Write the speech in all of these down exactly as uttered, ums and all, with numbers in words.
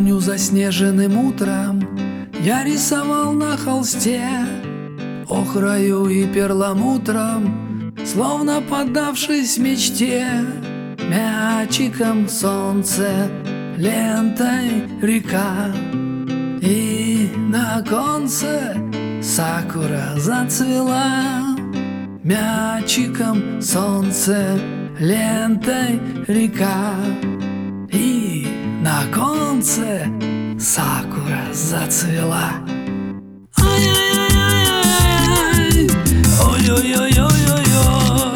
Помню, заснеженным утром я рисовал на холсте охрою и перламутром, словно поддавшись мечте. Мячиком солнце, лентой река, и на конце сакура зацвела. Мячиком солнце, лентой река, и на конце сакура зацвела. Ай-яй-яй-яй-яй, ой-ой-ой-ой-ой-ой.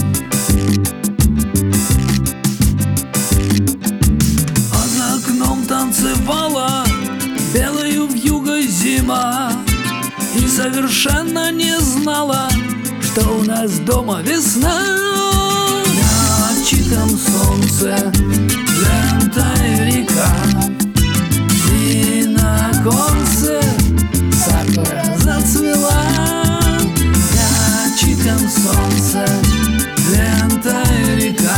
А за окном танцевала белою вьюгой зима, и совершенно не знала, что у нас дома весна. Мячиком солнце, лентой река, и на конце сакура зацвела. Мячиком солнце, лентой река,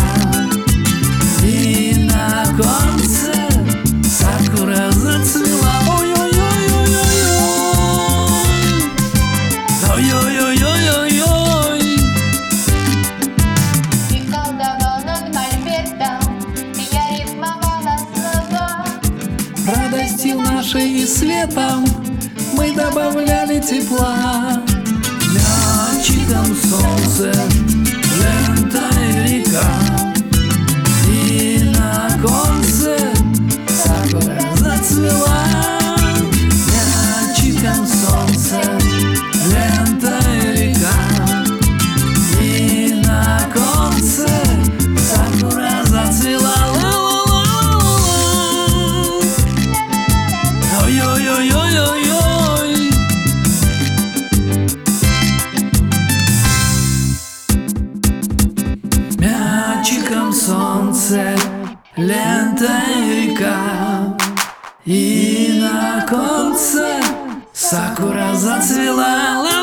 и на конце сакура зацвела. Ой-ой-ой-ой-ой-ой. Ты колдовал над мольбертом, и я рифмовала слова. Радостью нашей и светом мы добавляли тепла. Мячиком солнце, лентой река, и на конце сакура зацвела. Мячиком солнце, лентой река, и на конце сакура зацвела. Ой-ой-ой-ой-ой-ой. Мячиком солнце, лентой река, и на конце сакура зацвела.